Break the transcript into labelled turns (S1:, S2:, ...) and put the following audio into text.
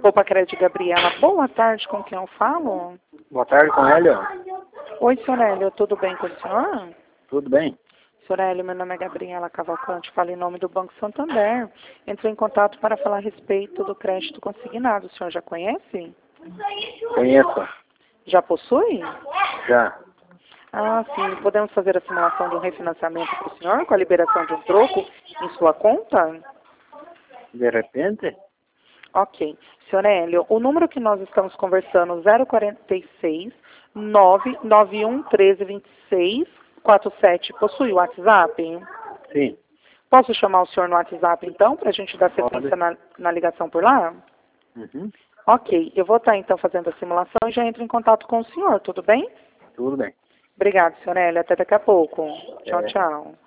S1: Poupa Crédito Gabriela, boa tarde, com quem eu falo?
S2: Boa tarde, com Hélio.
S1: Oi, senhor Hélio, tudo bem com o senhor?
S2: Tudo bem?
S1: Senhor Hélio, meu nome é Gabriela Cavalcante, falo em nome do Banco Santander. Entrei em contato para falar a respeito do crédito consignado. O senhor já conhece?
S2: Conheço.
S1: Já possui?
S2: Já.
S1: Ah, sim. Podemos fazer a simulação de um refinanciamento para o senhor com a liberação de um troco em sua conta?
S2: De repente?
S1: Ok. Senhor Hélio, o número que nós estamos conversando, 046 991 13 26 47, possui o WhatsApp?
S2: Sim.
S1: Posso chamar o senhor no WhatsApp, então, para a gente dar sequência na ligação por lá?
S2: Uhum.
S1: Ok. Eu vou estar, então, fazendo a simulação e já entro em contato com o senhor, tudo bem?
S2: Tudo bem.
S1: Obrigada, senhor Hélio. Até daqui a pouco. Tchau, tchau.